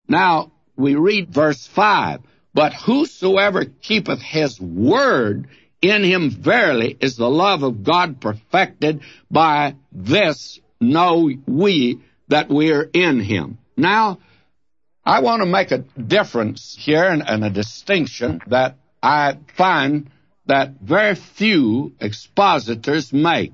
Now, we read verse 5, but whosoever keepeth his word, in him verily is the love of God perfected. By this know we that we're in him. Now, I want to make a difference here and a distinction that I find that very few expositors make.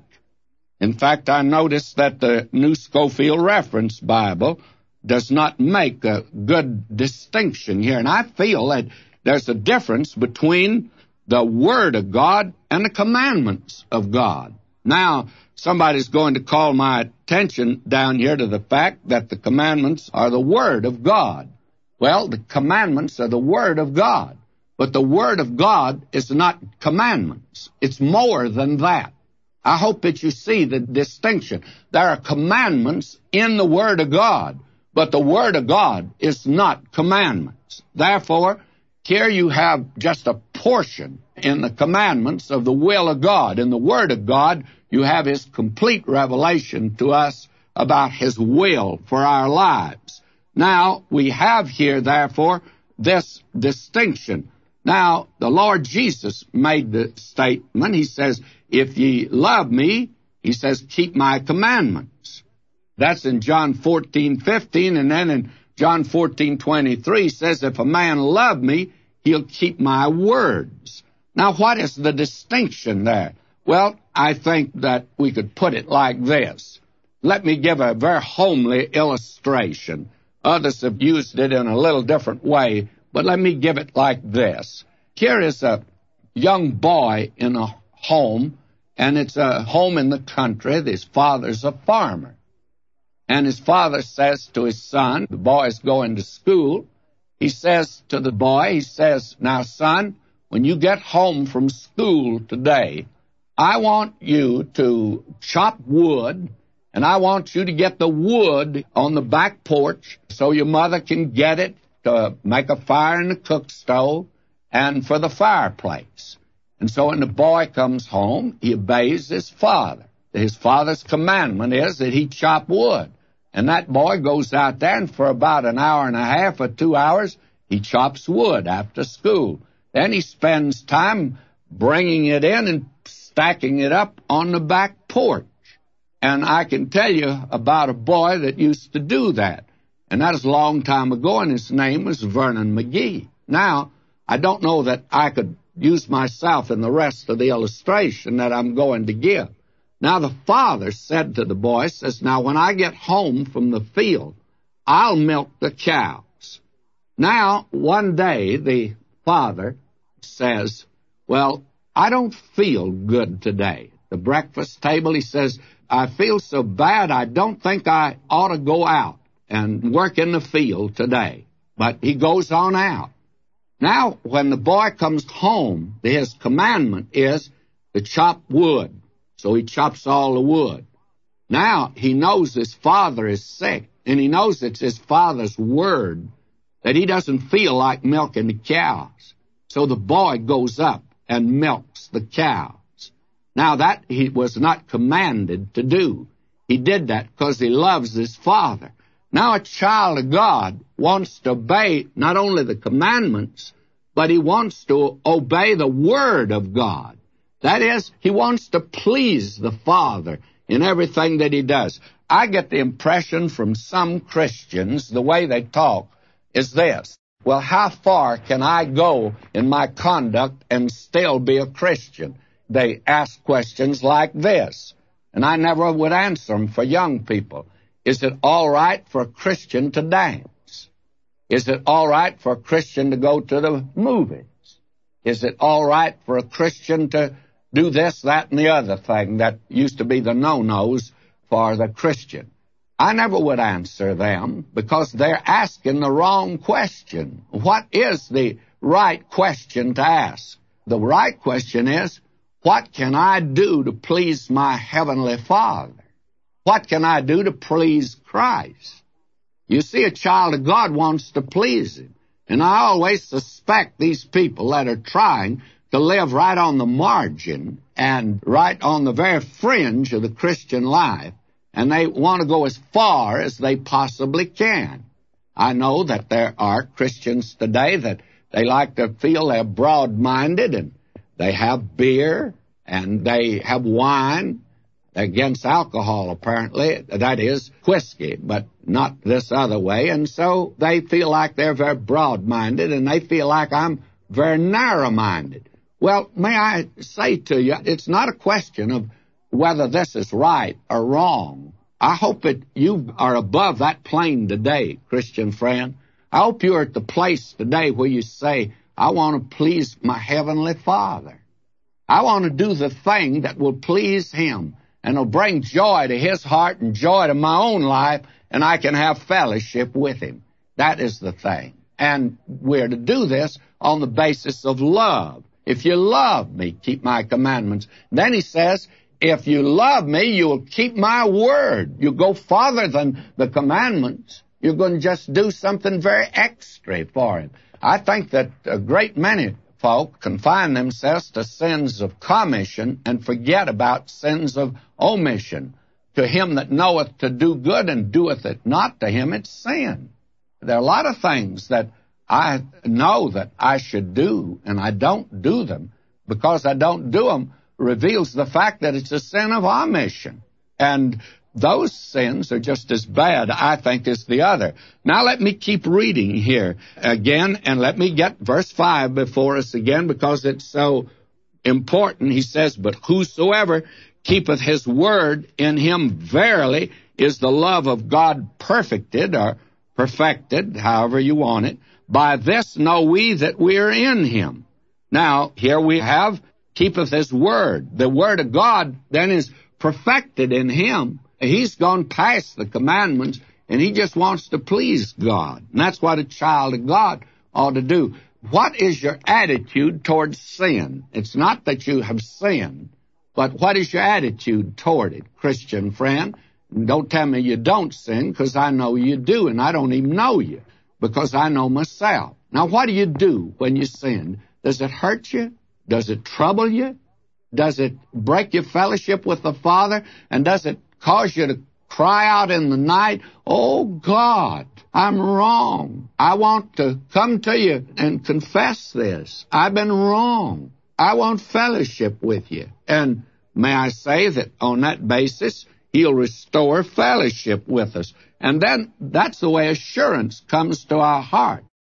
In fact, I noticed that the New Scofield Reference Bible does not make a good distinction here. And I feel that there's a difference between the Word of God and the commandments of God. Now, somebody's going to call my attention down here to the fact that the commandments are the Word of God. Well, the commandments are the Word of God. But the Word of God is not commandments. It's more than that. I hope that you see the distinction. There are commandments in the Word of God, but the Word of God is not commandments. Therefore, here you have just a portion in the commandments of the will of God. In the Word of God, you have His complete revelation to us about His will for our lives. Now, we have here, therefore, this distinction. Now, the Lord Jesus made the statement. He says, if ye love me, he says, keep my commandments. That's in John 14:15, and then in John 14:23 says, if a man love me, he'll keep my words. Now, what is the distinction there? Well, I think that we could put it like this. Let me give a very homely illustration. Others have used it in a little different way, but let me give it like this. Here is a young boy in a home, and it's a home in the country. His father's a farmer. And his father says to his son, the boy's going to school, he says to the boy, he says, now, son, when you get home from school today, I want you to chop wood, and I want you to get the wood on the back porch so your mother can get it to make a fire in the cook stove and for the fireplace. And so when the boy comes home, he obeys his father. His father's commandment is that he chop wood. And that boy goes out there, and for about an hour and a half or 2 hours, he chops wood after school. Then he spends time bringing it in and stacking it up on the back porch. And I can tell you about a boy that used to do that. And that was a long time ago, and his name was Vernon McGee. Now, I don't know that I could use myself in the rest of the illustration that I'm going to give. Now, the father said to the boy, says, now, when I get home from the field, I'll milk the cows. Now, one day, the father says, well, I don't feel good today. The breakfast table, he says, I feel so bad, I don't think I ought to go out and work in the field today. But he goes on out. Now, when the boy comes home, his commandment is to chop wood. So he chops all the wood. Now, he knows his father is sick, and he knows it's his father's word that he doesn't feel like milking the cows. So the boy goes up and milks the cows. Now, that he was not commanded to do. He did that because he loves his father. Now, a child of God wants to obey not only the commandments, but he wants to obey the Word of God. That is, he wants to please the Father in everything that he does. I get the impression from some Christians, the way they talk, is this. Well, how far can I go in my conduct and still be a Christian? They ask questions like this, and I never would answer them for young people. Is it all right for a Christian to dance? Is it all right for a Christian to go to the movies? Is it all right for a Christian to do this, that, and the other thing that used to be the no-nos for the Christian? I never would answer them because they're asking the wrong question. What is the right question to ask? The right question is, what can I do to please my Heavenly Father? What can I do to please Christ? You see, a child of God wants to please Him. And I always suspect these people that are trying to live right on the margin and right on the very fringe of the Christian life, and they want to go as far as they possibly can. I know that there are Christians today that they like to feel they're broad-minded, and they have beer, and they have wine. They're against alcohol, apparently. That is, whiskey, but not this other way. And so they feel like they're very broad-minded, and they feel like I'm very narrow-minded. Well, may I say to you, it's not a question of whether this is right or wrong. I hope that you are above that plane today, Christian friend. I hope you're at the place today where you say, I want to please my Heavenly Father. I want to do the thing that will please Him and will bring joy to His heart and joy to my own life, and I can have fellowship with Him. That is the thing. And we're to do this on the basis of love. If you love me, keep my commandments. Then He says, if you love me, you'll keep my word. You'll go farther than the commandments. You're going to just do something very extra for Him. I think that a great many folk confine themselves to sins of commission and forget about sins of omission. To him that knoweth to do good and doeth it not, to him it's sin. There are a lot of things that I know that I should do, and I don't do them. Because I don't do them reveals the fact that it's a sin of omission. And those sins are just as bad, I think, as the other. Now let me keep reading here again, and let me get verse 5 before us again, because it's so important. He says, but whosoever keepeth his word, in him verily is the love of God perfected, or perfected, however you want it. By this know we that we are in him. Now, here we have, keepeth his word. The word of God then is perfected in him. He's gone past the commandments, and he just wants to please God. And that's what a child of God ought to do. What is your attitude towards sin? It's not that you have sinned, but what is your attitude toward it, Christian friend? And don't tell me you don't sin, because I know you do, and I don't even know you, because I know myself. Now, what do you do when you sin? Does it hurt you? Does it trouble you? Does it break your fellowship with the Father? And does it cause you to cry out in the night, oh God, I'm wrong. I want to come to you and confess this. I've been wrong. I want fellowship with you. And may I say that on that basis, He'll restore fellowship with us. And then that's the way assurance comes to our heart.